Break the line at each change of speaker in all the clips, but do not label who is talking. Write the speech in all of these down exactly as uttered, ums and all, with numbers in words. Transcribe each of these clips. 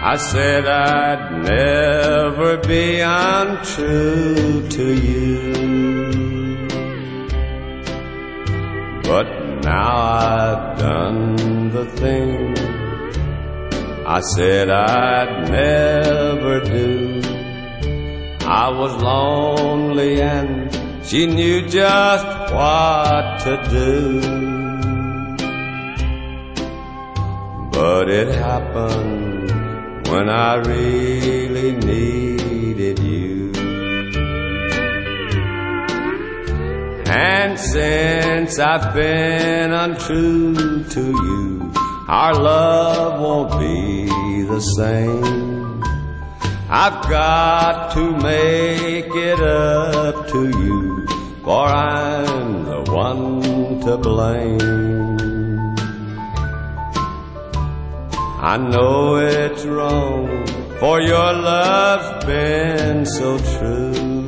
I said I'd never be untrue to you, but now I've done the thing I said I'd never do. I was lonely and she knew just what to do, but it happened when I really needed you. And since I've been untrue to you, our love won't be the same. I've got to make it up to you, for I'm the one to blame. I know it's wrong, for your love's been so true,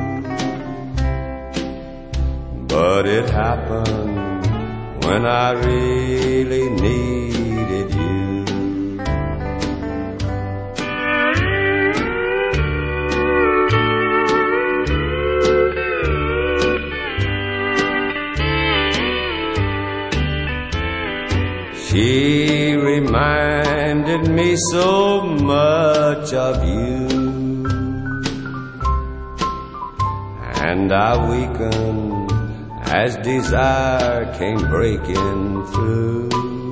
but it happened when I really needed you. She reminded me so much of you, and I weakened as desire came breaking through.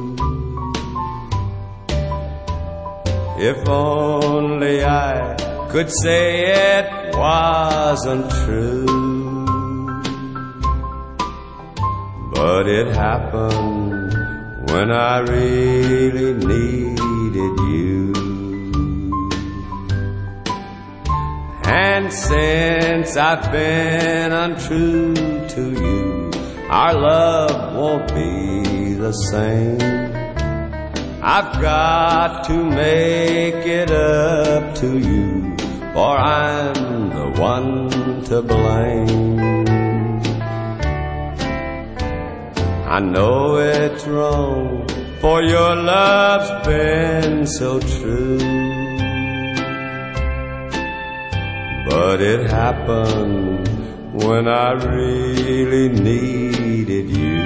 If only I could say it wasn't true, but it happened when I really needed you. And since I've been untrue to you, our love won't be the same. I've got to make it up to you, for I'm the one to blame. I know it's wrong, for your love's been so true, but it happened when I really needed you.